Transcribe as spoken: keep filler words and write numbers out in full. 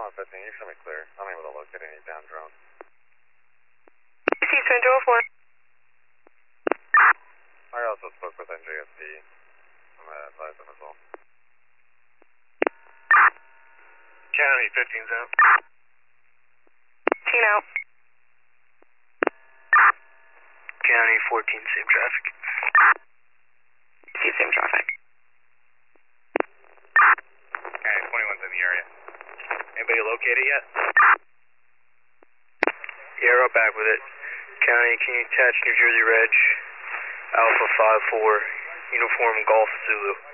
one fifteen, you should be clear. Unable to locate any down drone. C Twin two oh four. I also spoke with N J S P. I'm going to advise them as well. County fifteen zone. Tino. County fourteen, same traffic. See same traffic. County twenty-one's in the area. Anybody located yet? Yeah, right back with it. County, can you attach New Jersey Reg? Alpha five four, Uniform Golf Zulu.